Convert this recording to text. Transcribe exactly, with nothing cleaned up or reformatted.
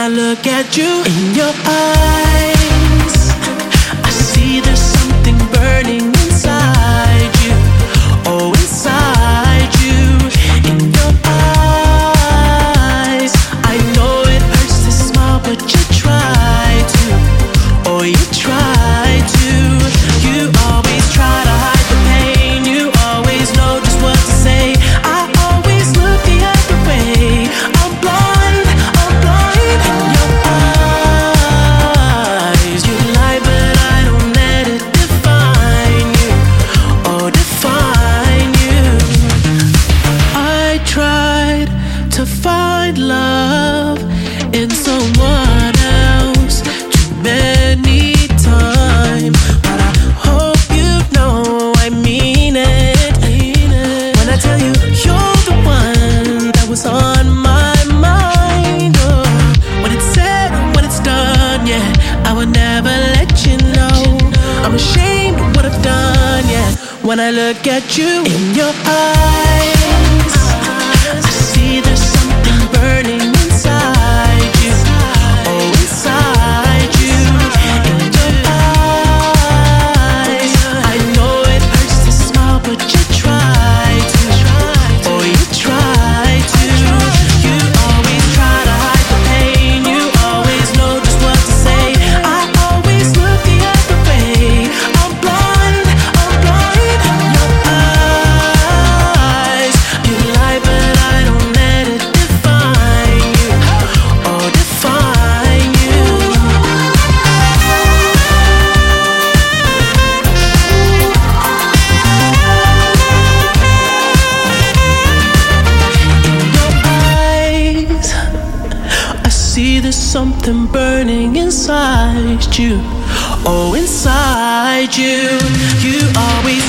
I look at you in your eyes, I see there's something burning inside you. Oh, inside you, in your eyes. I know it hurts to smile, but you try to. Oh, you try to. You always try to hide the pain. You always know just what to say. I always look the other way. I'm blind, I'm blind in your eyes. You lie, but I don't let it define you. Oh, define you. I tried to find love in someone else too many times, but I hope you know I mean it when I tell you you're the one that was on my mind. Oh, when it's said and when it's done, yeah, I would never let you know. I'm ashamed of what I've done, yeah. When I look at you in your eyes, I see there's something burning inside you. Oh, inside you, in your eyes. I know it hurts to smile, but you try to. Oh, you try to. You always try to hide the pain. You always know just what to say. I always look the other way. I'm blind, I'm blind in your eyes. You lie, but I don't let it define you. Oh, define you. In your eyes, I see there's something burning inside you. Oh, inside you. You always